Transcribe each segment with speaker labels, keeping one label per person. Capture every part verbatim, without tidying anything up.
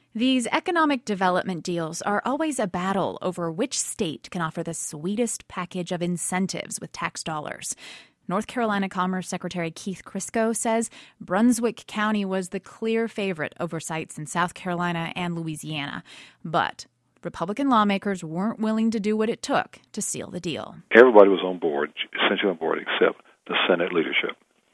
Speaker 1: These economic development deals are always a battle over which state can offer the sweetest package of incentives with tax dollars. North Carolina Commerce Secretary Keith Crisco says Brunswick County was the clear favorite over sites in South Carolina and Louisiana. But Republican lawmakers weren't willing to do what it took to seal the deal.
Speaker 2: Everybody was on board, essentially on board, except the Senate leadership.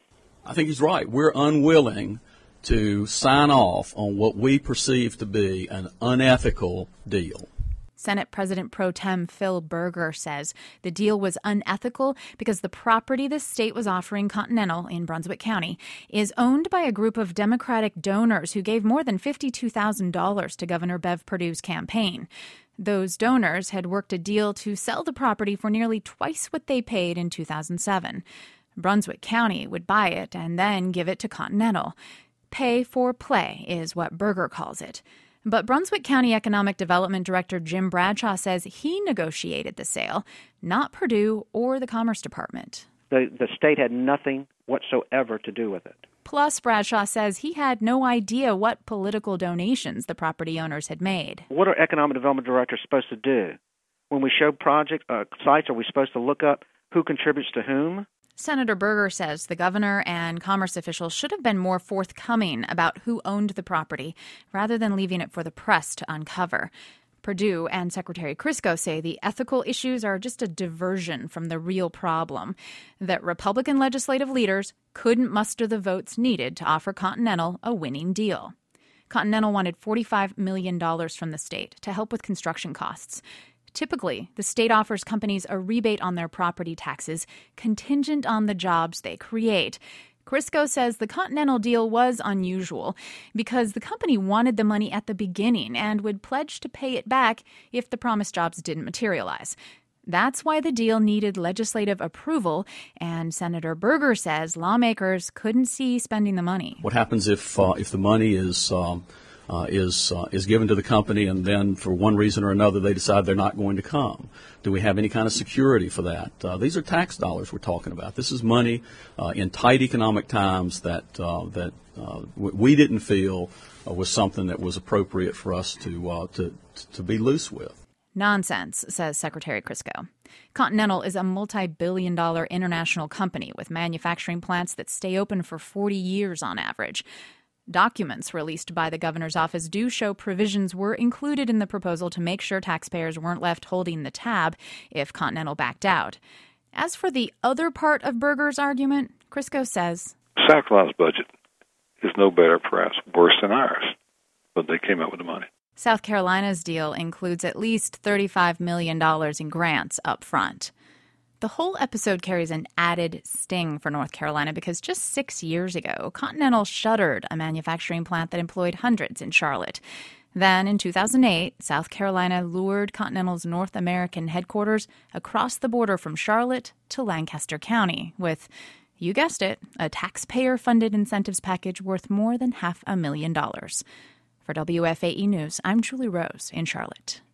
Speaker 3: I think he's right. We're unwilling to sign off on what we perceive to be an unethical deal.
Speaker 1: Senate President Pro Tem Phil Berger says the deal was unethical because the property the state was offering Continental in Brunswick County is owned by a group of Democratic donors who gave more than fifty-two thousand dollars to Governor Bev Perdue's campaign. Those donors had worked a deal to sell the property for nearly twice what they paid in two thousand seven. Brunswick County would buy it and then give it to Continental. Pay for play is what Berger calls it. But Brunswick County Economic Development Director Jim Bradshaw says he negotiated the sale, not Perdue or the Commerce Department.
Speaker 4: The, the state had nothing whatsoever to do with it.
Speaker 1: Plus, Bradshaw says he had no idea what political donations the property owners had made.
Speaker 4: What are economic development directors supposed to do? When we show project uh, sites, are we supposed to look up who contributes to whom?
Speaker 1: Senator Berger says the governor and commerce officials should have been more forthcoming about who owned the property rather than leaving it for the press to uncover. Perdue and Secretary Crisco say the ethical issues are just a diversion from the real problem, that Republican legislative leaders couldn't muster the votes needed to offer Continental a winning deal. Continental wanted forty-five million dollars from the state to help with construction costs. Typically, the state offers companies a rebate on their property taxes contingent on the jobs they create. Crisco says the Continental deal was unusual because the company wanted the money at the beginning and would pledge to pay it back if the promised jobs didn't materialize. That's why the deal needed legislative approval, and Senator Berger says lawmakers couldn't see spending the money.
Speaker 3: What happens if uh, if the money is um, uh, is uh, is given to the company and then for one reason or another they decide they're not going to come? Do we have any kind of security for that? Uh, these are tax dollars we're talking about. This is money uh, in tight economic times that uh, that uh, we didn't feel uh, was something that was appropriate for us to uh, to to be loose with.
Speaker 1: Nonsense, says Secretary Crisco. Continental is a multi-billion dollar international company with manufacturing plants that stay open for forty years on average. Documents released by the governor's office do show provisions were included in the proposal to make sure taxpayers weren't left holding the tab if Continental backed out. As for the other part of Berger's argument, Crisco says,
Speaker 2: South Carolina's budget is no better, perhaps worse than ours, but they came up with the money.
Speaker 1: South Carolina's deal includes at least thirty-five million dollars in grants up front. The whole episode carries an added sting for North Carolina because just six years ago, Continental shuttered a manufacturing plant that employed hundreds in Charlotte. Then, in two thousand eight, South Carolina lured Continental's North American headquarters across the border from Charlotte to Lancaster County with, you guessed it, a taxpayer-funded incentives package worth more than half a million dollars. For W F A E News, I'm Julie Rose in Charlotte.